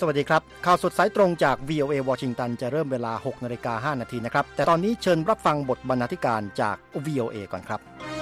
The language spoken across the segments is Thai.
วัสดีครับข่าวสดสายตรงจาก VOA วอชิงตันจะเริ่มเวลา 6:05 น.นะครับแต่ตอนนี้เชิญรับฟังบทบรรณาธิการจาก VOA ก่อนครับ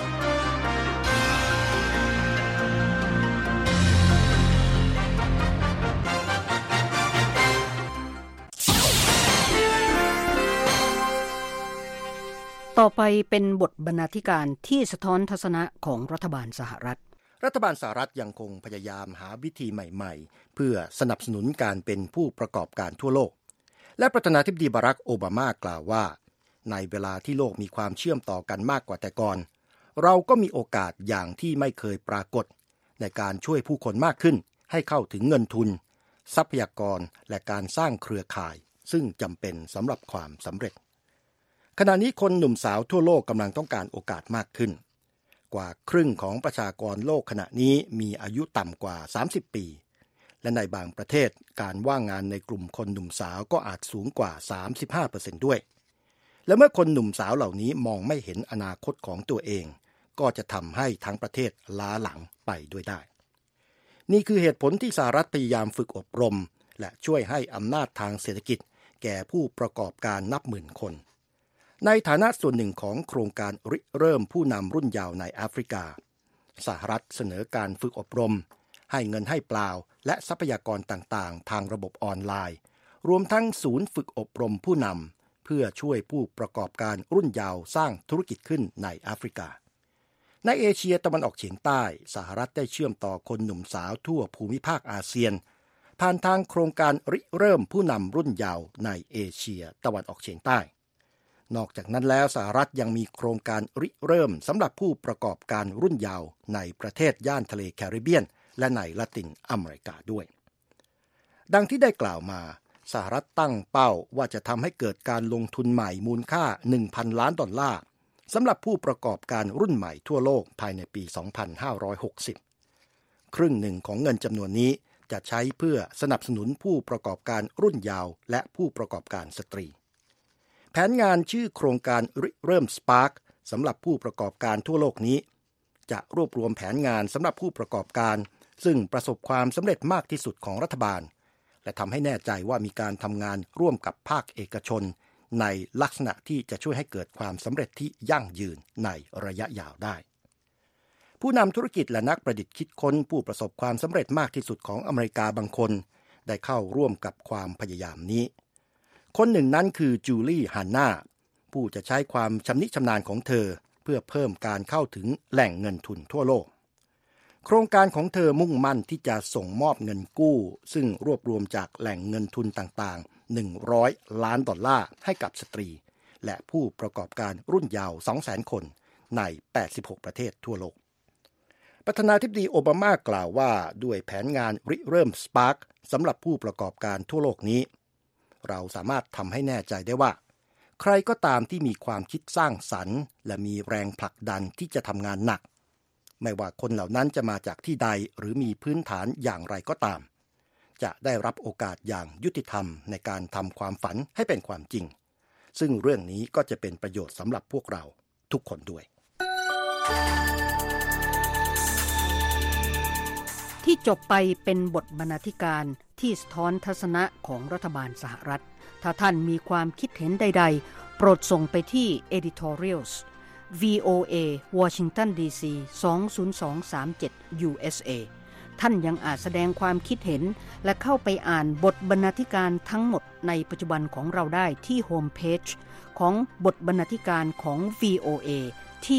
ต่อไปเป็นบทบรรณาธิการที่สะท้อนทัศนะของรัฐบาลสหรัฐยังคงพยายามหาวิธีใหม่ๆเพื่อสนับสนุนการเป็นผู้ประกอบการทั่วโลกและประธานาธิบดีบารักโอบามากล่าวว่าในเวลาที่โลกมีความเชื่อมต่อกันมากกว่าแต่ก่อนเราก็มีโอกาสอย่างที่ไม่เคยปรากฏในการช่วยผู้คนมากขึ้นให้เข้าถึงเงินทุนทรัพยากรและการสร้างเครือข่ายซึ่งจำเป็นสำหรับความสำเร็จขณะนี้คนหนุ่มสาวทั่วโลกกำลังต้องการโอกาสมากขึ้นกว่าครึ่งของประชากรโลกขณะนี้มีอายุต่ำกว่า30ปีและในบางประเทศการว่างงานในกลุ่มคนหนุ่มสาวก็อาจสูงกว่า 35% ด้วยและเมื่อคนหนุ่มสาวเหล่านี้มองไม่เห็นอนาคตของตัวเองก็จะทำให้ทั้งประเทศล้าหลังไปด้วยได้นี่คือเหตุผลที่สหรัฐพยายามฝึกอบรมและช่วยให้อำนาจทางเศรษฐกิจแก่ผู้ประกอบการนับหมื่นคนในฐานะส่วนหนึ่งของโครงการริเริ่มผู้นำรุ่นเยาว์ในแอฟริกาสหรัฐเสนอการฝึกอบรมให้เงินให้เปล่าและทรัพยากรต่างๆทางระบบออนไลน์รวมทั้งศูนย์ฝึกอบรมผู้นำเพื่อช่วยผู้ประกอบการรุ่นเยาว์สร้างธุรกิจขึ้นในแอฟริกาในเอเชียตะวันออกเฉียงใต้สหรัฐได้เชื่อมต่อคนหนุ่มสาวทั่วภูมิภาคอาเซียนผ่านทางโครงการริเริ่มผู้นำรุ่นเยาว์ในเอเชียตะวันออกเฉียงใต้นอกจากนั้นแล้วสหรัฐยังมีโครงการริเริ่มสำหรับผู้ประกอบการรุ่นเยาว์ในประเทศย่านทะเลแคริบเบียนและในละตินอเมริกาด้วยดังที่ได้กล่าวมาสหรัฐตั้งเป้าว่าจะทำให้เกิดการลงทุนใหม่มูลค่า $1,000 ล้านสำหรับผู้ประกอบการรุ่นใหม่ทั่วโลกภายในปี 2560 ครึ่งหนึ่งของเงินจำนวนนี้จะใช้เพื่อสนับสนุนผู้ประกอบการรุ่นเยาว์และผู้ประกอบการสตรีแผนงานชื่อโครงการริเริ่ม Spark สำหรับผู้ประกอบการทั่วโลกนี้จะรวบรวมแผนงานสำหรับผู้ประกอบการซึ่งประสบความสำเร็จมากที่สุดของรัฐบาลและทำให้แน่ใจว่ามีการทำงานร่วมกับภาคเอกชนในลักษณะที่จะช่วยให้เกิดความสำเร็จที่ยั่งยืนในระยะยาวได้ผู้นำธุรกิจและนักประดิษฐ์คิดค้นผู้ประสบความสำเร็จมากที่สุดของอเมริกาบางคนได้เข้าร่วมกับความพยายามนี้คนหนึ่งนั้นคือจูลี่ฮันนาผู้จะใช้ความชำนิชำนาญของเธอเพื่อเพิ่มการเข้าถึงแหล่งเงินทุนทั่วโลกโครงการของเธอมุ่งมั่นที่จะส่งมอบเงินกู้ซึ่งรวบรวมจากแหล่งเงินทุนต่างๆ$100 ล้านให้กับสตรีและผู้ประกอบการรุ่นเยาว์ 200,000 คนใน86ประเทศทั่วโลกประธานาธิบดีโอบามากล่าวว่าด้วยแผนงานริเริ่ม Spark สำหรับผู้ประกอบการทั่วโลกนี้เราสามารถทำให้แน่ใจได้ว่าใครก็ตามที่มีความคิดสร้างสรรค์และมีแรงผลักดันที่จะทำงานหนักไม่ว่าคนเหล่านั้นจะมาจากที่ใดหรือมีพื้นฐานอย่างไรก็ตามจะได้รับโอกาสอย่างยุติธรรมในการทำความฝันให้เป็นความจริงซึ่งเรื่องนี้ก็จะเป็นประโยชน์สำหรับพวกเราทุกคนด้วยที่จบไปเป็นบทบรรณาธิการที่สะท้อนทัศนะของรัฐบาลสหรัฐถ้าท่านมีความคิดเห็นใดๆโปรดส่งไปที่ editorials VOA Washington DC 20237 USA ท่านยังอาจแสดงความคิดเห็นและเข้าไปอ่านบทบรรณาธิการทั้งหมดในปัจจุบันของเราได้ที่โฮมเพจของบทบรรณาธิการของ VOA ที่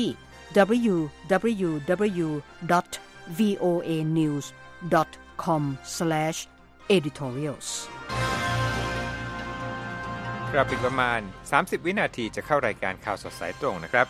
www.voanews.com/editorials ครับอีกประมาณ30วินาทีจะเข้ารายการข่าวสดสายตรงนะครับ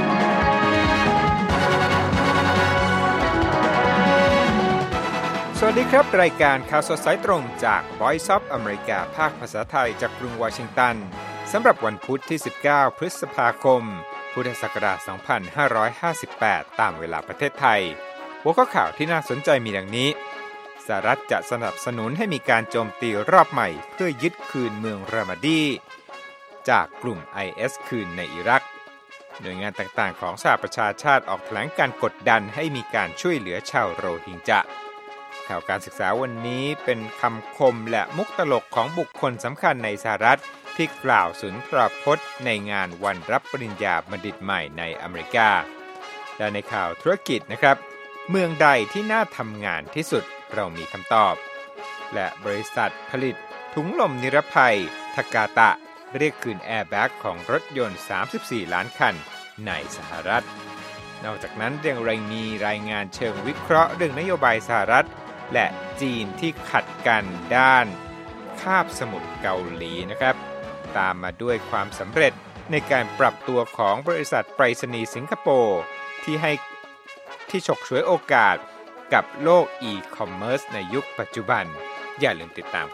สวัสครับรายการข่าวสดสายตรงจาก Voice of America ภาคภาษาไทยจากกรุงวอชิงตันสำหรับวันพุธที่19พฤษภาคมพุทธศักราช2558ตามเวลาประเทศไทยหัวข้อข่าวที่น่าสนใจมีดังนี้สหรัฐจะสนับสนุนให้มีการโจมตีรอบใหม่เพื่อยึดคืนเมืองรามาดีจากกลุ่ม IS คืนในอิรักหน่วยงานต่างๆของสหประชาชาติออกแถลงการกดดันให้มีการช่วยเหลือชาวโรฮิงญาข่าวการศึกษาวันนี้เป็นคำคมและมุกตลกของบุคคลสำคัญในสหรัฐที่กล่าวสุนทรพจน์ในงานวันรับปริญญาบัณฑิตใหม่ในอเมริกาและในข่าวธุรกิจนะครับเมืองใดที่น่าทำงานที่สุดเรามีคำตอบและบริษัทผลิตถุงลมนิรภัยทากาตะเรียกคืนแอร์แบ็กของรถยนต์34ล้านคันในสหรัฐนอกจากนั้นยังมีรายงานเชิงวิเคราะห์เรื่องนโยบายสหรัฐและจีนที่ขัดกันด้านคาบสมุทรเกาหลีนะครับตามมาด้วยความสำเร็จในการปรับตัวของบริษัทไปรษณีย์สิงคโปร์ที่ฉกฉวยโอกาสกับโลกอีคอมเมิร์ซในยุคปัจจุบันอย่าลืมติดตาม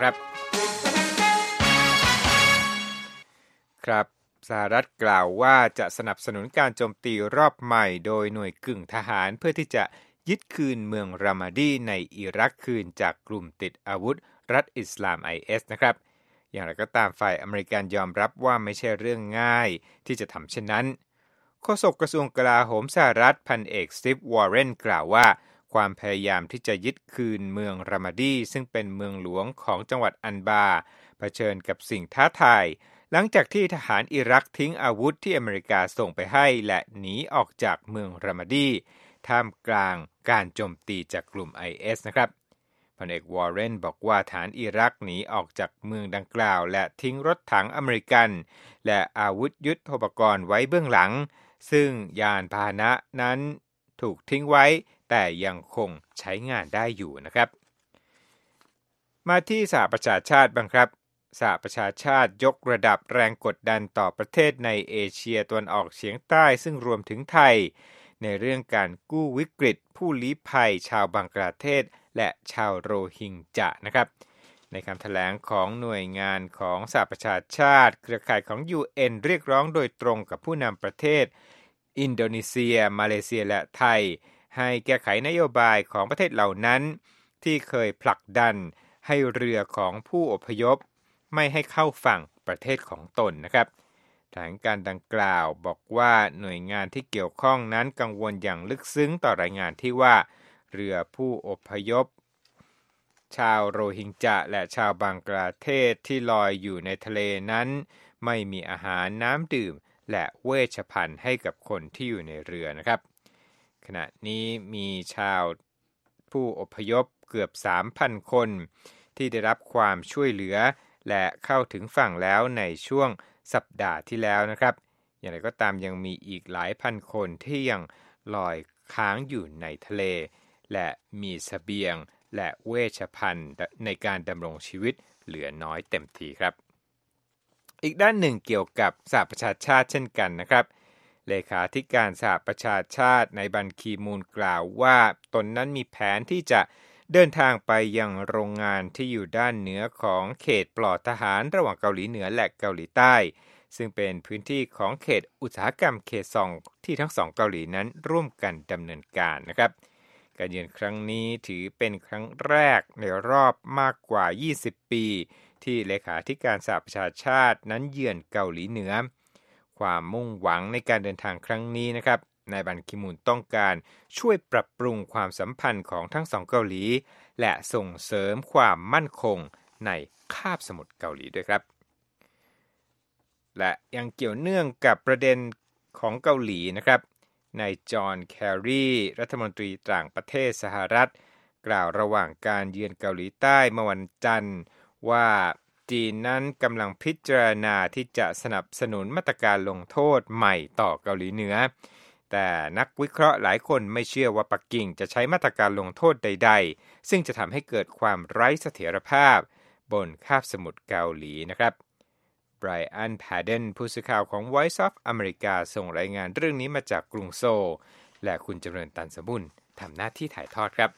ครับสหรัฐกล่าวว่าจะสนับสนุนการโจมตีรอบใหม่โดยหน่วยกึ่งทหารเพื่อที่จะยึดคืนเมืองรามาดีในอิรักคืนจากกลุ่มติดอาวุธรัฐอิสลาม IS นะครับอย่างไรก็ตามฝ่ายอเมริกันยอมรับว่าไม่ใช่เรื่องง่ายที่จะทำเช่นนั้นโฆษกกระทรวงกลาโหมสหรัฐพันเอกสตีฟวอร์เรนกล่าวว่าความพยายามที่จะยึดคืนเมืองรามาดีซึ่งเป็นเมืองหลวงของจังหวัดอันบาเผชิญกับสิ่งท้าทายหลังจากที่ทหารอิรักทิ้งอาวุธที่อเมริกาส่งไปให้และหนีออกจากเมืองรามาดีท่ามกลางการโจมตีจากกลุ่ม IS นะครับพันเอกวอร์เรนบอกว่าทหารอิรักหนีออกจากเมืองดังกล่าวและทิ้งรถถังอเมริกันและอาวุธยุทโธปกรณ์ไว้เบื้องหลังซึ่งยานพาหนะนั้นถูกทิ้งไว้แต่ยังคงใช้งานได้อยู่นะครับมาที่สหประชาชาติบ้างครับสหประชาชาติยกระดับแรงกดดันต่อประเทศในเอเชียตะวันออกเฉียงใต้ซึ่งรวมถึงไทยในเรื่องการกู้วิกฤตผู้ลี้ภัยชาวบังกลาเทศและชาวโรฮิงญานะครับในคำแถลงของหน่วยงานของสหประชาชาติเครือข่ายของ UN เรียกร้องโดยตรงกับผู้นำประเทศอินโดนีเซียมาเลเซียและไทยให้แก้ไขนโยบายของประเทศเหล่านั้นที่เคยผลักดันให้เรือของผู้อพยพไม่ให้เข้าฝั่งประเทศของตนนะครับแถลงการดังกล่าวบอกว่าหน่วยงานที่เกี่ยวข้องนั้นกังวลอย่างลึกซึ้งต่อรายงานที่ว่าเรือผู้อพยพชาวโรฮิงญาและชาวบังกลาเทศที่ลอยอยู่ในทะเลนั้นไม่มีอาหารน้ำดื่มและเวชภัณฑ์ให้กับคนที่อยู่ในเรือนะครับขณะนี้มีชาวผู้อพยพเกือบ 3,000 คนที่ได้รับความช่วยเหลือและเข้าถึงฝั่งแล้วในช่วงสัปดาห์ที่แล้วนะครับอย่างไรก็ตามยังมีอีกหลายพันคนที่ยังลอยค้างอยู่ในทะเลและมีเสบียงและเวชภัณฑ์ในการดำรงชีวิตเหลือน้อยเต็มทีครับอีกด้านหนึ่งเกี่ยวกับสหประชาชาติเช่นกันนะครับเลขาธิการสหประชาชาติในบันคีมูลกล่าวว่าตนนั้นมีแผนที่จะเดินทางไปยังโรงงานที่อยู่ด้านเหนือของเขตปลอดทหารระหว่างเกาหลีเหนือและเกาหลีใต้ซึ่งเป็นพื้นที่ของเขตอุตสาหกรรมเขต2ที่ทั้งสองเกาหลีนั้นร่วมกันดำเนินการนะครับการเยือนครั้งนี้ถือเป็นครั้งแรกในรอบมากกว่า20ปีที่เลขาธิการสหประชาชาตินั้นเยือนเกาหลีเหนือความมุ่งหวังในการเดินทางครั้งนี้นะครับนายบันคิมูนต้องการช่วยปรับปรุงความสัมพันธ์ของทั้งสองเกาหลีและส่งเสริมความมั่นคงในคาบสมุทรเกาหลีด้วยครับและยังเกี่ยวเนื่องกับประเด็นของเกาหลีนะครับนายจอห์นแครีรัฐมนตรีต่างประเทศสหรัฐกล่าวระหว่างการเยือนเกาหลีใต้เมื่อวันจันทร์ว่าจีนนั้นกำลังพิจารณาที่จะสนับสนุนมาตรการลงโทษใหม่ต่อเกาหลีเหนือแต่นักวิเคราะห์หลายคนไม่เชื่อว่าปักกิ่งจะใช้มาตรการลงโทษใดๆซึ่งจะทำให้เกิดความไร้เสถียรภาพบนคาบสมุทรเกาหลีนะครับไบรอัน แพดเดนผู้สื่อข่าวของ Voice of America ส่งรายงานเรื่องนี้มาจากกรุงโซลและคุณจำเริญตันสมบุญทำหน้าที่ถ่ายทอดครับ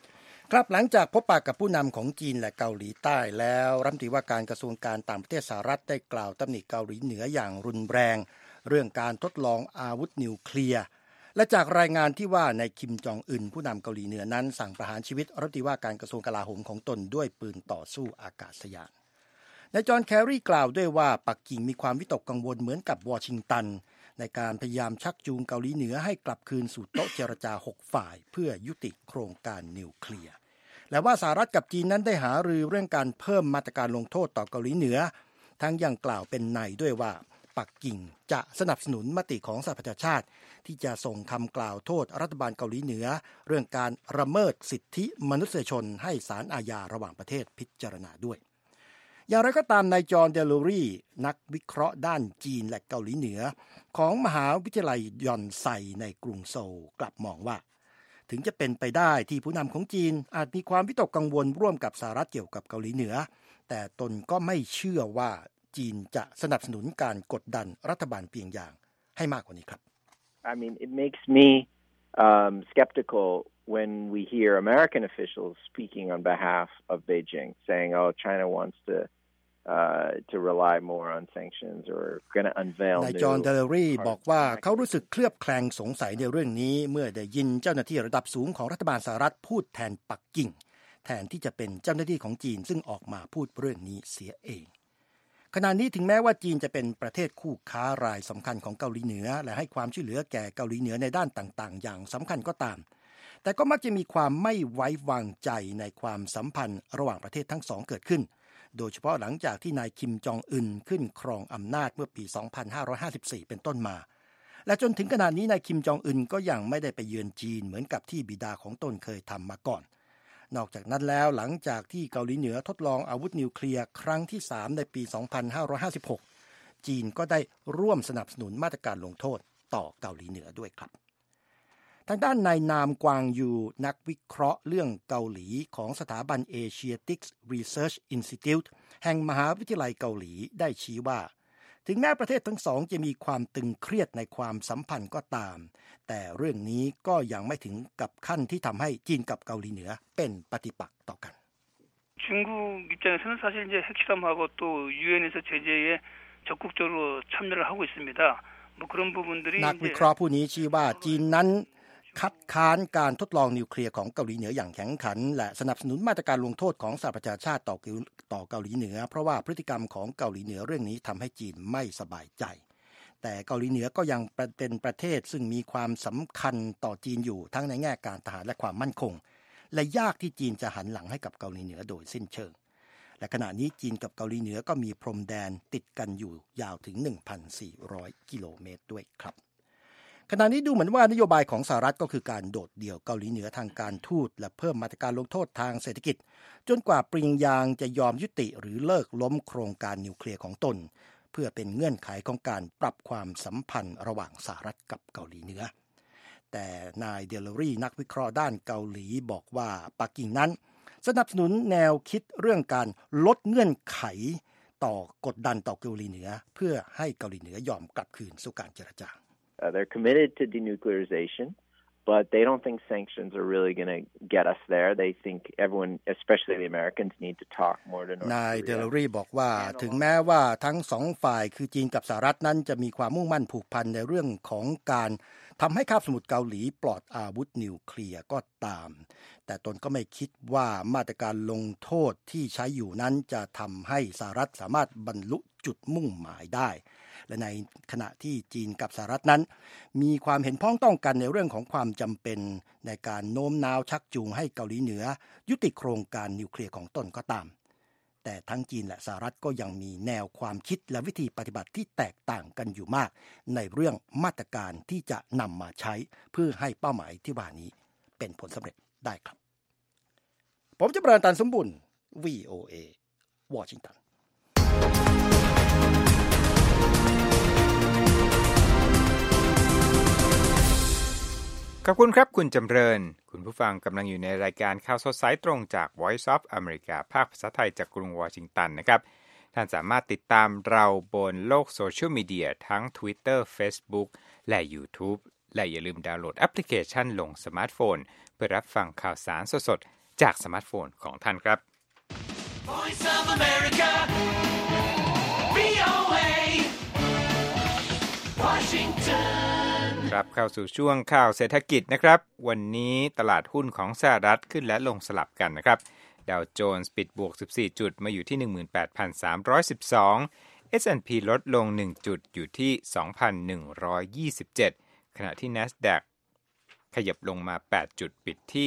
ครับหลังจากพบปะกับผู้นำของจีนและเกาหลีใต้แล้วรัฐมนตรีว่าการกระทรวงการต่างประเทศสหรัฐได้กล่าวตำหนิเกาหลีเหนืออย่างรุนแรงเรื่องการทดลองอาวุธนิวเคลียร์และจากรายงานที่ว่านายคิมจองอึนผู้นำเกาหลีเหนือนั้นสั่งประหารชีวิตรัฐมนตรีว่าการกระทรวงกลาโหมของตนด้วยปืนต่อสู้อากาศยานนายจอห์นแคร์รีกล่าวด้วยว่าปักกิ่งมีความวิตกกังวลเหมือนกับวอชิงตันในการพยายามชักจูงเกาหลีเหนือให้กลับคืนสู่โต๊ะเจรจา6ฝ่ายเพื่อยุติโครงการนิวเคลียร์และว่าสหรัฐกับจีนนั้นได้หารือเรื่องการเพิ่มมาตรการลงโทษต่อเกาหลีเหนือทั้งยังกล่าวเป็นในด้วยว่าปักกิ่งจะสนับสนุนมติของสหประชาชาติที่จะส่งคำกล่าวโทษรัฐบาลเกาหลีเหนือเรื่องการละเมิดสิทธิมนุษยชนให้ศาลอาญาระหว่างประเทศพิจารณาด้วยอย่างไรก็ตามนายจอห์นเดลูรีนักวิเคราะห์ด้านจีนและเกาหลีเหนือของมหาวิทยาลัยยอนไซในกรุงโซลกลับมองว่าถึงจะเป็นไปได้ที่ผู้นำของจีนอาจมีความวิตกกังวลร่วมกับสหรัฐเกี่ยวกับเกาหลีเหนือแต่ตนก็ไม่เชื่อว่าจีนจะสนับสนุนการกดดันรัฐบาลเปียงยางให้มากกว่านี้ครับ I mean, it makes me skeptical when we hear American officials speaking on behalf of Beijing, saying, "Oh, China wants to rely more on sanctions or going to unveil." นายจอห์นเดลรีบอกว่าเขารู้สึกเคลือบแคลงสงสัยในเรื่องนี้เมื่อได้ยินเจ้าหน้าที่ระดับสูงของรัฐบาลสหรัฐพูดแทนปักกิ่งแทนที่จะเป็นเจ้าหน้าที่ของจีนซึ่งออกมาพูดเรื่องนี้เสียเองขณะนี้ถึงแม้ว่าจีนจะเป็นประเทศคู่ค้ารายสำคัญของเกาหลีเหนือและให้ความช่วยเหลือแก่เกาหลีเหนือในด้านต่างๆอย่างสำคัญก็ตามแต่ก็มักจะมีความไม่ไว้วางใจในความสัมพันธ์ระหว่างประเทศทั้งสองเกิดขึ้นโดยเฉพาะหลังจากที่นายคิมจองอึนขึ้นครองอำนาจเมื่อปี 2554 เป็นต้นมาและจนถึงขณะนี้นายคิมจองอึนก็ยังไม่ได้ไปเยือนจีนเหมือนกับที่บิดาของตนเคยทำมาก่อนนอกจากนั้นแล้วหลังจากที่เกาหลีเหนือทดลองอาวุธนิวเคลียร์ครั้งที่3ในปี 2556 จีนก็ได้ร่วมสนับสนุนมาตรการลงโทษต่อเกาหลีเหนือด้วยครับทางด้านนายนามกวางยูนักวิเคราะห์เรื่องเกาหลีของสถาบัน Asiatics Research Institute แห่งมหาวิทยาลัยเกาหลีได้ชี้ว่าถึงแม้ประเทศทั้งสองจะมีความตึงเครียดในความสัมพันธ์ก็ตามแต่เรื่องนี้ก็ยังไม่ถึงกับขั้นที่ทำให้จีนกับเกาหลีเหนือเป็นปฏิปักษ์ต่อกันนักวิเคราะห์ผู้นี้ชี้ว่าจีนนั้นคัดค้านการทดลองนิวเคลียร์ของเกาหลีเหนืออย่างแข็งขันและสนับสนุนมาตรการลงโทษของสหประชาชาติต่อเกาหลีเหนือเพราะว่าพฤติกรรมของเกาหลีเหนือเรื่องนี้ทำให้จีนไม่สบายใจแต่เกาหลีเหนือก็ยังเป็นประเทศซึ่งมีความสำคัญต่อจีนอยู่ทั้งในแง่การทหารและความมั่นคงและยากที่จีนจะหันหลังให้กับเกาหลีเหนือโดยสิ้นเชิงและขณะนี้จีนกับเกาหลีเหนือก็มีพรมแดนติดกันอยู่ยาวถึง 1,400 กิโลเมตรด้วยครับขณะนี้ดูเหมือนว่านโยบายของสหรัฐก็คือการโดดเดี่ยวเกาหลีเหนือทางการทูตและเพิ่มมาตรการลงโทษทางเศรษฐกิจจนกว่าเปียงยางจะยอมยุติหรือเลิกล้มโครงการนิวเคลียร์ของตนเพื่อเป็นเงื่อนไขของการปรับความสัมพันธ์ระหว่างสหรัฐกับเกาหลีเหนือแต่นายเดลรีนักวิเคราะห์ด้านเกาหลีบอกว่าปักกิ่งนั้นสนับสนุนแนวคิดเรื่องการลดเงื่อนไขต่อกดดันต่อเกาหลีเหนือเพื่อให้เกาหลีเหนือยอมกลับคืนสู่การเจรจา They're committed to denuclearization, but they don't think sanctions are really going to get us there. They think everyone, especially the Americans, need to talk more to North Korea. นายเดลรีบอกว่าถึงแม้ว่าทั้งสองฝ่ายคือจีนกับสหรัฐนั้นจะมีความมุ่งมั่นผูกพันในเรื่องของการทำให้คาบสมุทรเกาหลีปลอดอาวุธนิวเคลียร์ก็ตามแต่ตนก็ไม่คิดว่ามาตรการลงโทษที่ใช้อยู่นั้นจะทำให้สหรัฐสามารถบรรลุจุดมุ่งหมายได้และในขณะที่จีนกับสหรัฐนั้นมีความเห็นพ้องต้องกันในเรื่องของความจำเป็นในการโน้มน้าวชักจูงให้เกาหลีเหนือยุติโครงการนิวเคลียร์ของตนก็ตามแต่ทั้งจีนและสหรัฐก็ยังมีแนวความคิดและวิธีปฏิบัติที่แตกต่างกันอยู่มากในเรื่องมาตรการที่จะนำมาใช้เพื่อให้เป้าหมายที่ว่านี้เป็นผลสำเร็จได้ครับผมจะประธานสมบุญ VOA วอชิงตันขอบคุณครับคุณจำเริญคุณผู้ฟังกำลังอยู่ในรายการข่าวสดสายตรงจาก Voice of America ภาคภาษาไทยจากกรุงวอชิงตันนะครับท่านสามารถติดตามเราบนโลกโซเชียลมีเดียทั้ง Twitter Facebook และ YouTube และอย่าลืมดาวน์โหลดแอปพลิเคชันลงสมาร์ทโฟนเพื่อรับฟังข่าวสารสดๆจากสมาร์ทโฟนของท่านครับ Voice of America, VOA, Washington ครับเข้าสู่ช่วงข่าวเศรษฐกิจนะครับวันนี้ตลาดหุ้นของสหรัฐขึ้นและลงสลับกันนะครับดาวโจนส์ปิดบวก14จุดมาอยู่ที่ 18,312 S&P ลดลง1จุดอยู่ที่ 2,127 ขณะที่ NASDAQ ขยับลงมา8จุดปิดที่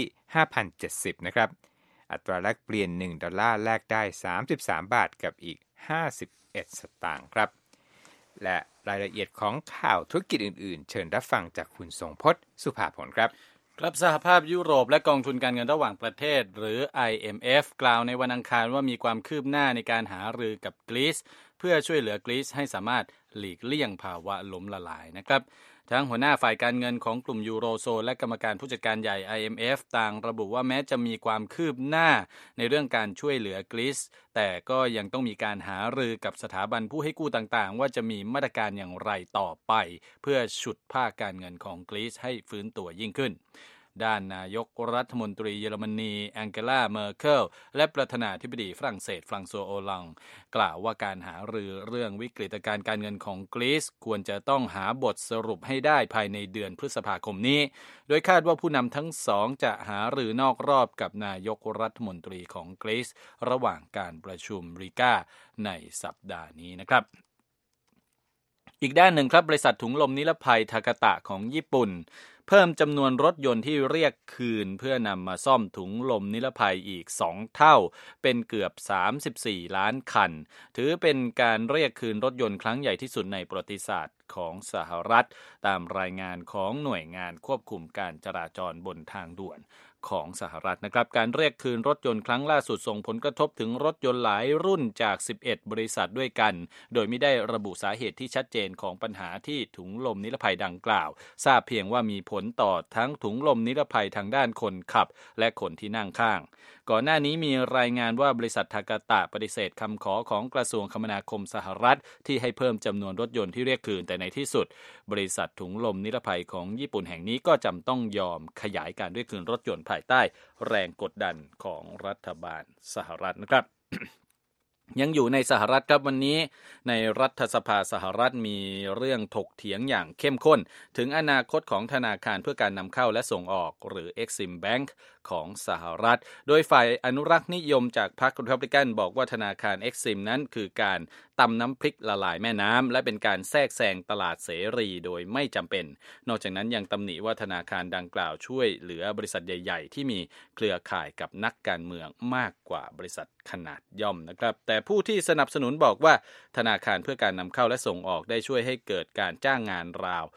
5,070 นะครับอัตราแลกเปลี่ยน1ดอลลาร์แลกได้33บาทกับอีก51สตางค์ครับและรายละเอียดของข่าวธุรกิจอื่นๆเชิญรับฟังจากคุณทรงพจน์สุภาผลครับครับสหภาพยุโรปและกองทุนการเงินระหว่างประเทศหรือ IMF กล่าวในวันอังคารว่ามีความคืบหน้าในการหารือกับกรีซเพื่อช่วยเหลือกรีซให้สามารถหลีกเลี่ยงภาวะล้มละลายนะครับทั้งหัวหน้าฝ่ายการเงินของกลุ่มยูโรโซนและกรรมการผู้จัดการใหญ่ IMF ต่างระบุว่าแม้จะมีความคืบหน้าในเรื่องการช่วยเหลือกรีซแต่ก็ยังต้องมีการหารือกับสถาบันผู้ให้กู้ต่างๆว่าจะมีมาตรการอย่างไรต่อไปเพื่อฉุดภาคการเงินของกรีซให้ฟื้นตัวยิ่งขึ้นด้านนายกรัฐมนตรีเยอรมนีแองเกลาเมอร์เคิลและประธานาธิบดีฝรั่งเศสฟรังซัวโอลังกล่าวว่าการหารือเรื่องวิกฤตการณ์การเงินของกรีซควรจะต้องหาบทสรุปให้ได้ภายในเดือนพฤษภาคมนี้โดยคาดว่าผู้นำทั้งสองจะหารือนอกรอบกับนายกรัฐมนตรีของกรีซระหว่างการประชุมริก้าในสัปดาห์นี้นะครับอีกด้านหนึ่งครับบริษัทถุงลมนิรภัยทากาตะของญี่ปุ่นเพิ่มจำนวนรถยนต์ที่เรียกคืนเพื่อนำมาซ่อมถุงลมนิรภัยอีก2เท่าเป็นเกือบ34ล้านคันถือเป็นการเรียกคืนรถยนต์ครั้งใหญ่ที่สุดในประวัติศาสตร์ของสหรัฐตามรายงานของหน่วยงานควบคุมการจราจรบนทางด่วนของสหรัฐนะครับการเรียกคืนรถยนต์ครั้งล่าสุดส่งผลกระทบถึงรถยนต์หลายรุ่นจาก11บริษัทด้วยกันโดยไม่ได้ระบุสาเหตุที่ชัดเจนของปัญหาที่ถุงลมนิรภัยดังกล่าวทราบเพียงว่ามีผลต่อทั้งถุงลมนิรภัยทางด้านคนขับและคนที่นั่งข้างก่อนหน้านี้มีรายงานว่าบริษัททากาตะปฏิเสธคำขอของกระทรวงคมนาคมสหรัฐที่ให้เพิ่มจำนวนรถยนต์ที่เรียกคืนแต่ในที่สุดบริษัทถุงลมนิรภัยของญี่ปุ่นแห่งนี้ก็จำต้องยอมขยายการเรียกคืนรถยนต์ภายใต้แรงกดดันของรัฐบาลสหรัฐนะครับ ยังอยู่ในสหรัฐครับวันนี้ในรัฐสภาสหรัฐมีเรื่องถกเถียงอย่างเข้มข้นถึงอนาคตของธนาคารเพื่อการนำเข้าและส่งออกหรือ Exim Bank ของสหรัฐโดยฝ่ายอนุรักษ์นิยมจากพรรครีพับลิกันบอกว่าธนาคาร Exim นั้นคือการตำน้ำพริกละลายแม่น้ำและเป็นการแทรกแซงตลาดเสรีโดยไม่จำเป็นนอกจากนั้นยังตำหนิว่าธนาคารดังกล่าวช่วยเหลือบริษัทใหญ่ๆที่มีเครือข่ายกับนักการเมืองมากกว่าบริษัทขนาดย่อมนะครับแต่ผู้ที่สนับสนุนบอกว่าธนาคารเพื่อการนำเข้าและส่งออกได้ช่วยให้เกิดการจ้างงานราว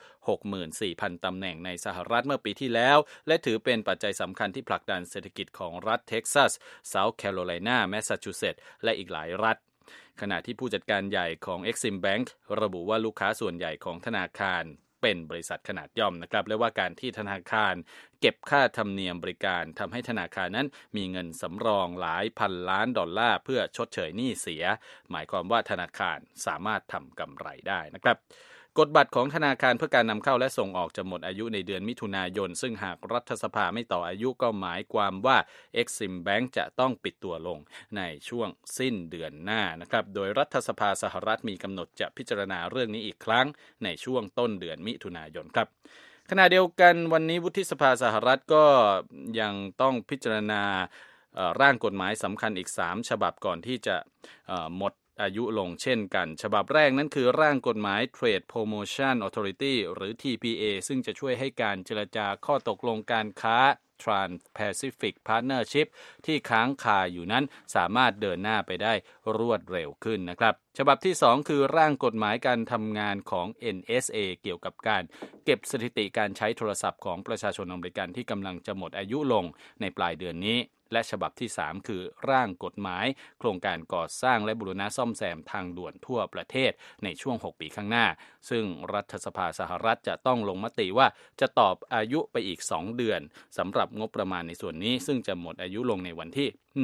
64,000 ตำแหน่งในสหรัฐเมื่อปีที่แล้วและถือเป็นปัจจัยสำคัญที่ผลักดันเศรษฐกิจของรัฐเท็กซัสเซาท์แคโรไลนาแมสซาชูเซตส์และอีกหลายรัฐขณะที่ผู้จัดการใหญ่ของ Exim Bank ระบุว่าลูกค้าส่วนใหญ่ของธนาคารเป็นบริษัทขนาดย่อมนะครับและว่าการที่ธนาคารเก็บค่าธรรมเนียมบริการทำให้ธนาคารนั้นมีเงินสำรองหลายพันล้านดอลลาร์เพื่อชดเชยหนี้เสียหมายความว่าธนาคารสามารถทำกำไรได้นะครับกฎบัตรของธนาคารเพื่อการนำเข้าและส่งออกจะหมดอายุในเดือนมิถุนายนซึ่งหากรัฐสภาไม่ต่ออายุก็หมายความว่า Exim Bank จะต้องปิดตัวลงในช่วงสิ้นเดือนหน้านะครับโดยรัฐสภาสหรัฐมีกำหนดจะพิจารณาเรื่องนี้อีกครั้งในช่วงต้นเดือนมิถุนายนครับขณะเดียวกันวันนี้วุฒิสภาสหรัฐก็ยังต้องพิจารณาร่างกฎหมายสำคัญอีก3ฉบับก่อนที่จะหมดอายุลงเช่นกันฉบับแรกนั้นคือร่างกฎหมาย Trade Promotion Authority หรือ TPA ซึ่งจะช่วยให้การเจรจาข้อตกลงการค้า Trans-Pacific Partnership ที่ค้างคาอยู่นั้นสามารถเดินหน้าไปได้รวดเร็วขึ้นนะครับฉบับที่2คือร่างกฎหมายการทำงานของ NSA เกี่ยวกับการเก็บสถิติการใช้โทรศัพท์ของประชาชนอเมริกันที่กำลังจะหมดอายุลงในปลายเดือนนี้และฉบับที่3คือร่างกฎหมายโครงการก่อสร้างและบูรณะซ่อมแซมทางด่วนทั่วประเทศในช่วง6ปีข้างหน้าซึ่งรัฐสภาสหรัฐจะต้องลงมติว่าจะตอบอายุไปอีก2เดือนสำหรับงบประมาณในส่วนนี้ซึ่งจะหมดอายุลงในวันที่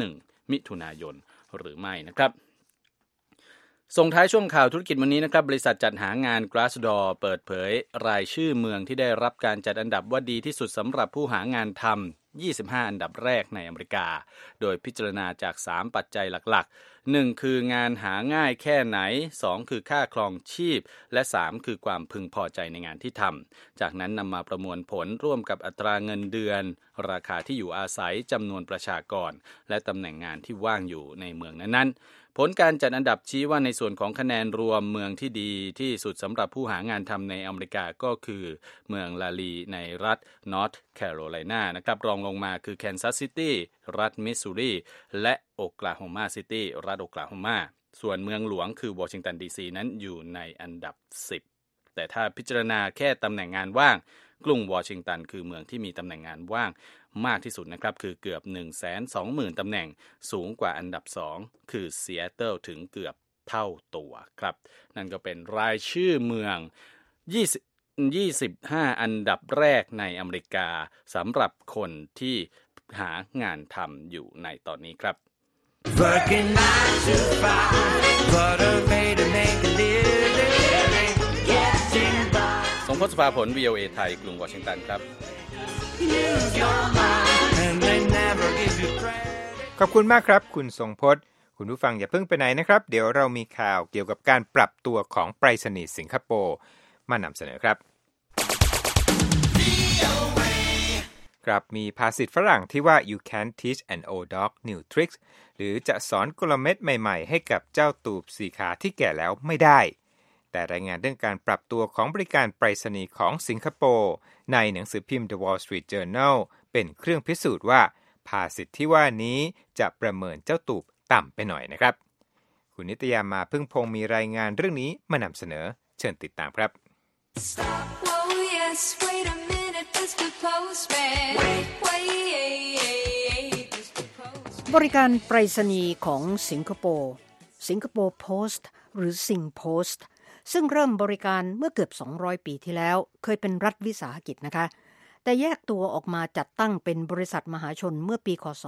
1มิถุนายนหรือไม่นะครับส่งท้ายช่วงข่าวธุรกิจวันนี้นะครับบริษัทจัดหางาน Glassdoor เปิดเผยรายชื่อเมืองที่ได้รับการจัดอันดับว่าดีที่สุดสำหรับผู้หางานทำ 25 อันดับแรกในอเมริกาโดยพิจารณาจาก 3 ปัจจัยหลักๆ 1 คืองานหาง่ายแค่ไหน 2 คือค่าครองชีพและ 3 คือความพึงพอใจในงานที่ทำจากนั้นนำมาประมวลผลร่วมกับอัตราเงินเดือนราคาที่อยู่อาศัยจำนวนประชากรและตำแหน่งงานที่ว่างอยู่ในเมืองนั้นๆผลการจัดอันดับชี้ว่าในส่วนของคะแนนรวมเมืองที่ดีที่สุดสำหรับผู้หางานทำในอเมริกาก็คือเมืองลาลีในรัฐนอร์ทแคโรไลนานะครับรองลงมาคือแคนซัสซิตี้รัฐมิสซูรีและโอคลาโฮมาซิตี้รัฐโอคลาโฮมาส่วนเมืองหลวงคือวอชิงตันดีซีนั้นอยู่ในอันดับ10แต่ถ้าพิจารณาแค่ตำแหน่งงานว่างกรุงวอชิงตันคือเมืองที่มีตำแหน่งงานว่างมากที่สุดนะครับคือเกือบ 120,000 ตำแหน่งสูงกว่าอันดับ2คือซีแอตเทิลถึงเกือบเท่าตัวครับนั่นก็เป็นรายชื่อเมือง25 อันดับแรกในอเมริกาสำหรับคนที่หางานทำอยู่ในตอนนี้ครับ Working 9 to 5, but a way to make a living, getting by. สมพศภาผล VOA ไทยกรุงวอชิงตันครับ Use your mind, and they never give you credit. ขอบคุณมากครับคุณทรงพจน์คุณผู้ฟังอย่าเพิ่งไปไหนนะครับเดี๋ยวเรามีข่าวเกี่ยวกับการปรับตัวของไปรษณีย์สิงคโปร์มานำเสนอครับครับมีภาษิตฝรั่งที่ว่า you can't teach an old dog new tricks หรือจะสอนกลเม็ดใหม่ๆให้กับเจ้าตูบสี่ขาที่แก่แล้วไม่ได้แต่รายงานเรื่องการปรับตัวของบริการไปรษณีย์ของสิงคโปร์ในหนังสือพิมพ์ The Wall Street Journal เป็นเครื่องพิสูจน์ว่าภาษิตที่ว่านี้จะประเมินเจ้าตูบต่ำไปหน่อยนะครับคุณนิตยามาพึ่งพงมีรายงานเรื่องนี้มานำเสนอเชิญติดตามครับ Whoa, yes, wait a minute, Mr. Postman. Wait, Mr. Postman. บริการไปรษณีย์ของสิงคโปร์โพสต์หรือสิงโพสต์ซึ่งเริ่มบริการเมื่อเกือบ200 ปีที่แล้วเคยเป็นรัฐวิสาหกิจนะคะแต่แยกตัวออกมาจัดตั้งเป็นบริษัทมหาชนเมื่อปีคศ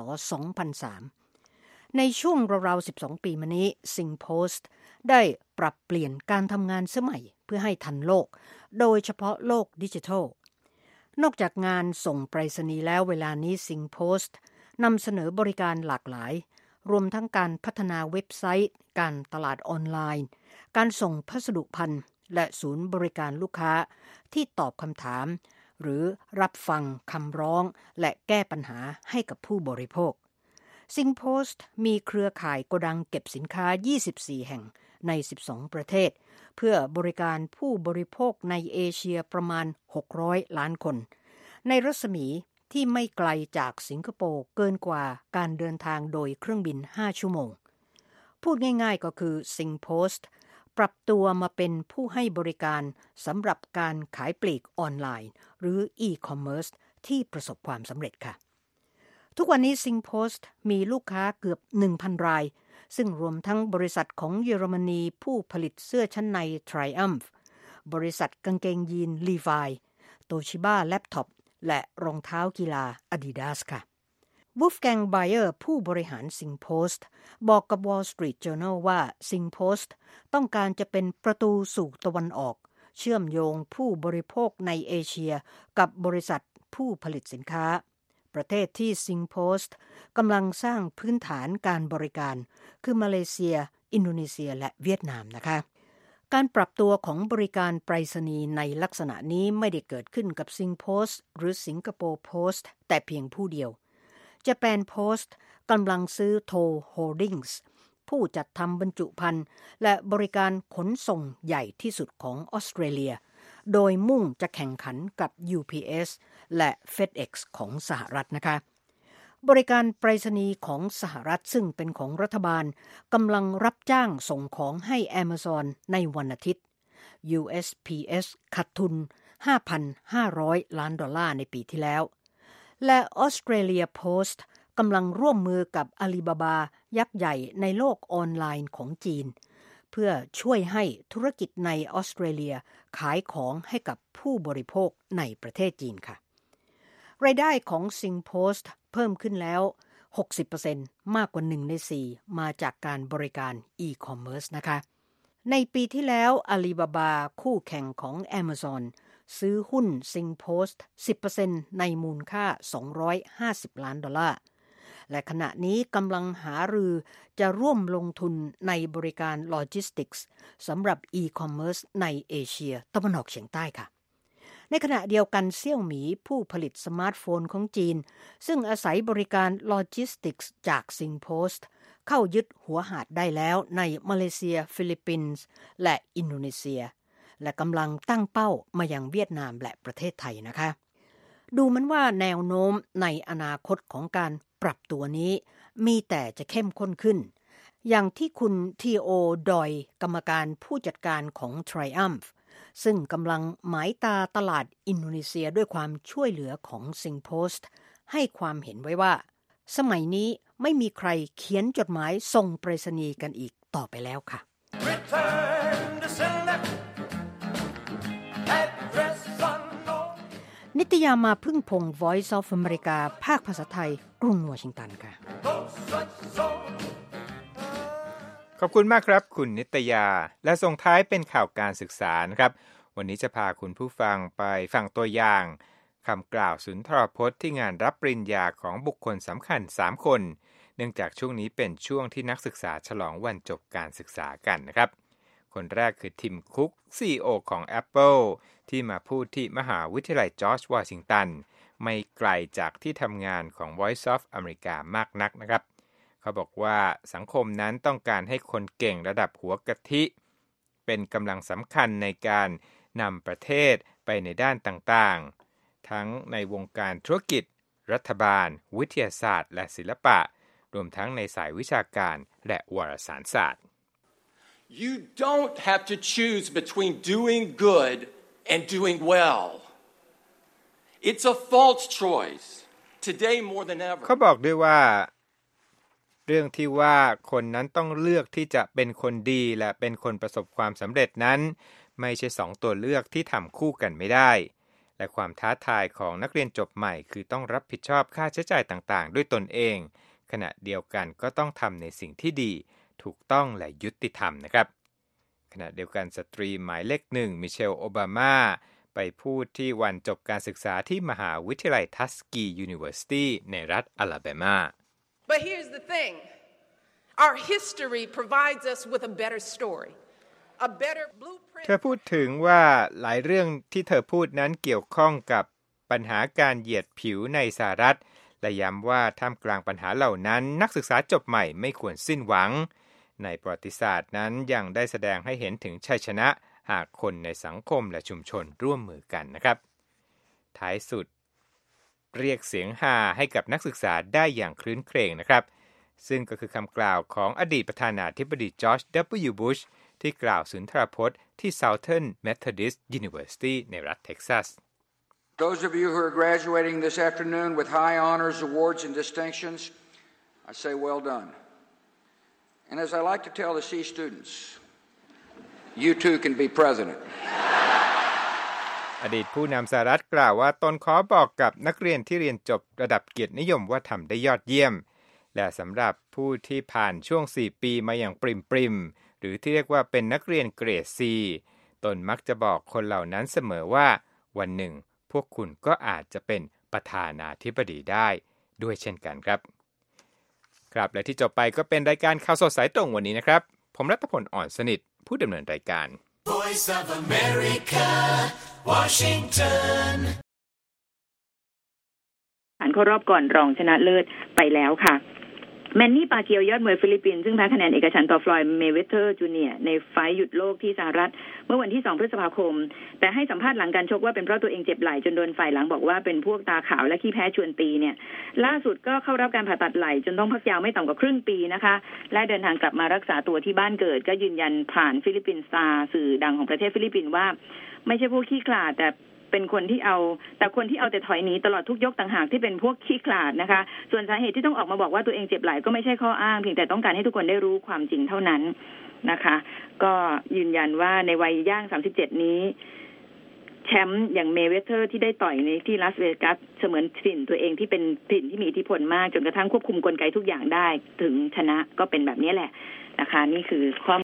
2003 ในช่วงราวๆ12 ปีมานี้สิงโพสต์ได้ปรับเปลี่ยนการทำงานสมัยเพื่อให้ทันโลกโดยเฉพาะโลกดิจิทัลนอกจากงานส่งไปรษณีย์แล้วเวลานี้สิงโพสต์นำเสนอบริการหลากหลายรวมทั้งการพัฒนาเว็บไซต์การตลาดออนไลน์การส่งพัสดุภัณฑ์และศูนย์บริการลูกค้าที่ตอบคำถามหรือรับฟังคำร้องและแก้ปัญหาให้กับผู้บริโภคสิงโพสต์มีเครือข่ายโกดังเก็บสินค้า24 แห่งใน12 ประเทศเพื่อบริการผู้บริโภคในเอเชียประมาณ600 ล้านคนในรัศมีที่ไม่ไกลจากสิงคโปร์เกินกว่าการเดินทางโดยเครื่องบิน5 ชั่วโมงพูดง่ายๆก็คือสิงโพสต์ปรับตัวมาเป็นผู้ให้บริการสำหรับการขายปลีกออนไลน์หรืออีคอมเมิร์ซที่ประสบความสำเร็จค่ะทุกวันนี้สิงโพสต์มีลูกค้าเกือบ 1,000 รายซึ่งรวมทั้งบริษัทของเยอรมนีผู้ผลิตเสื้อชั้นใน Triumph บริษัทกางเกงยีน Levi Toshiba แล็ปท็อปและรองเท้ากีฬา Adidas ค่ะ Wolfgang Bayer ผู้บริหารสิงโพสต์บอกกับ Wall Street Journal ว่าสิงโพสต์ต้องการจะเป็นประตูสู่ตะวันออกเชื่อมโยงผู้บริโภคในเอเชียกับบริษัทผู้ผลิตสินค้าประเทศที่สิงโพสต์กำลังสร้างพื้นฐานการบริการคือมาเลเซียอินโดนีเซียและเวียดนามนะคะการปรับตัวของบริการไปรษณีย์ในลักษณะนี้ไม่ได้เกิดขึ้นกับสิงโพสต์หรือสิงคโปร์โพสต์แต่เพียงผู้เดียวJapan Post กำลังซื้อโทโฮลดิ้งส์ผู้จัดทำบรรจุภัณฑ์และบริการขนส่งใหญ่ที่สุดของออสเตรเลียโดยมุ่งจะแข่งขันกับ UPS และ FedEx ของสหรัฐนะคะบริการไปรษณีย์ของสหรัฐซึ่งเป็นของรัฐบาลกำลังรับจ้างส่งของให้ Amazon ในวันอาทิตย์ USPS ขาดทุน $5,500 ล้านในปีที่แล้วและ Australia Post กำลังร่วมมือกับ Alibaba ยักษ์ใหญ่ในโลกออนไลน์ของจีนเพื่อช่วยให้ธุรกิจในออสเตรเลียขายของให้กับผู้บริโภคในประเทศจีนค่ะรายได้ของ Sing Post เพิ่มขึ้นแล้ว 60% มากกว่า1 ใน 4มาจากการบริการอีคอมเมิร์ซนะคะในปีที่แล้ว Alibaba คู่แข่งของ Amazon ซื้อหุ้น Singpost 10% ในมูลค่า$250 ล้านและขณะนี้กำลังหารือจะร่วมลงทุนในบริการโลจิสติกส์สำหรับอีคอมเมิร์ซในเอเชียตะวันออกเฉียงใต้ค่ะในขณะเดียวกันเซี่ยวหมีผู้ผลิตสมาร์ทโฟนของจีนซึ่งอาศัยบริการโลจิสติกส์จาก Singpost เข้ายึดหัวหาดได้แล้วในมาเลเซียฟิลิปปินส์และอินโดนีเซียและกำลังตั้งเป้ามายังเวียดนามและประเทศไทยนะคะดูเหมือนว่าแนวโน้มในอนาคตของการปรับตัวนี้มีแต่จะเข้มข้นขึ้นอย่างที่คุณทีโอดอยกรรมการผู้จัดการของ Triumph ซึ่งกำลังหมายตาตลาดอินโดนีเซียด้วยความช่วยเหลือของ Singpost ให้ความเห็นไว้ว่าสมัยนี้ไม่มีใครเขียนจดหมายส่งไปรษณีย์กันอีกต่อไปแล้วค่ะนิตยามาพึ่งพงศ์ Voice of America ภาคภาษาไทยกรุงวอชิงตันค่ะขอบคุณมากครับคุณนิตยาและส่งท้ายเป็นข่าวการศึกษานะครับวันนี้จะพาคุณผู้ฟังไปฟังตัวอย่างคำกล่าวสุนทรพจน์ที่งานรับปริญญาของบุคคลสำคัญ3คนเนื่องจากช่วงนี้เป็นช่วงที่นักศึกษาฉลองวันจบการศึกษากันนะครับคนแรกคือทิมคุก CEO ของ Apple ที่มาพูดที่มหาวิทยาลัยจอร์จวอชิงตันไม่ไกลจากที่ทำงานของ Voice of America มากนักนะครับเขาบอกว่าสังคมนั้นต้องการให้คนเก่งระดับหัวกะทิเป็นกำลังสำคัญในการนำประเทศไปในด้านต่างๆทั้งในวงการธุรกิจรัฐบาลวิทยาศาสตร์และศิลปะรวมทั้งในสายวิชาการและวารสารศาสตร์ You don't have to choose between doing good and doing well. It's a false choice. Today more than ever. เขาบอกด้วยว่าเรื่องที่ว่าคนนั้นต้องเลือกที่จะเป็นคนดีและเป็นคนประสบความสำเร็จนั้นไม่ใช่2ตัวเลือกที่ทำคู่กันไม่ได้และความท้าทายของนักเรียนจบใหม่คือต้องรับผิดชอบค่าใช้จ่ายต่างๆด้วยตนเองขณะเดียวกันก็ต้องทำในสิ่งที่ดีถูกต้องและยุติธรรมนะครับขณะเดียวกันสตรีหมายเลข1มิเชลโอบามาไปพูดที่วันจบการศึกษาที่มหาวิทยาลัยทัสกียูนิเวอร์ซิตี้ในรัฐอลาบามา But here's the thing. Our history provides us with a better story, a better blueprint. เธอพูดถึงว่าหลายเรื่องที่เธอพูดนั้นเกี่ยวข้องกับปัญหาการเหยียดผิวในสหรัฐและย้ำว่าท่ามกลางปัญหาเหล่านั้นนักศึกษาจบใหม่ไม่ควรสิ้นหวังในประวัติศาสตร์นั้นยังได้แสดงให้เห็นถึงชัยชนะหากคนในสังคมและชุมชนร่วมมือกันนะครับท้ายสุดเรียกเสียงฮาให้กับนักศึกษาได้อย่างคลื้นเครงนะครับซึ่งก็คือคำกล่าวของอดีตประธานาธิบดีจอร์จ W. Bush ที่กล่าวสุนทรพจน์ที่ Southern Methodist University ในรัฐเท็กซัส Those of you who are graduating this afternoon with high honors, awards, and distinctions, I say well done. And as I like to tell the C students, you too can be president. อดีตผู้นำสหรัฐกล่าวว่าตนขอบอกกับนักเรียนที่เรียนจบระดับเกียรตินิยมว่าทำได้ยอดเยี่ยมและสำหรับผู้ที่ผ่านช่วง4ปีมาอย่างปริมๆหรือที่เรียกว่าเป็นนักเรียนเกรด C ตนมักจะบอกคนเหล่านั้นเสมอว่าวันหนึ่งพวกคุณก็อาจจะเป็นประธานาธิบดีได้ด้วยเช่นกันครับครับและที่จบไปก็เป็นรายการข่าวสดสายตรงวันนี้นะครับผมรัตพลอ่อนสนิทผู้ดำเนินรายการ Voice of America Washington ผ่านเข้ารอบก่อนรองชนะเลิศไปแล้วค่ะแมนนี่ปาเกียวยอดมวยฟิลิปปินส์ซึ่งแพ้คะแนนเอกฉันท์ต่อฟลอยด์เมเวเธอร์จูเนียร์ในไฟท์หยุดโลกที่สหรัฐเมื่อวันที่2พฤษภาคมแต่ให้สัมภาษณ์หลังการชกว่าเป็นเพราะตัวเองเจ็บไหล่จนโดนฝ่ายหลังบอกว่าเป็นพวกตาขาวและขี้แพ้ชวนตีเนี่ยล่าสุดก็เข้ารับการผ่าตัดไหล่จนต้องพักยาวไม่ต่ำกว่าครึ่งปีนะคะและเดินทางกลับมารักษาตัวที่บ้านเกิดก็ยืนยันผ่านฟิลิปปินส์สตาร์สื่อดังของประเทศฟิลิปปินส์ว่าไม่ใช่พวกขี้ขลาดแต่เป็นคนที่เอาแต่ถอยหนีตลอดทุกยกต่างหากที่เป็นพวกขี้ขลาดนะคะส่วนสาเหตุที่ต้องออกมาบอกว่าตัวเองเจ็บไหล่ก็ไม่ใช่ข้ออ้างเพียงแต่ต้องการให้ทุกคนได้รู้ความจริงเท่านั้นนะคะก็ยืนยันว่าในวัยย่าง37นี้แชมป์อย่างเมเวเธอร์ที่ได้ต่อยในที่ลาสเวกัสเสมือนถิ่นตัวเองที่เป็นถิ่นที่มีอิทธิพลมากจนกระทั่งควบคุมกลไกทุกอย่างได้ถึงชนะก็เป็นแบบนี้แหละนะคะนี่คือข้อ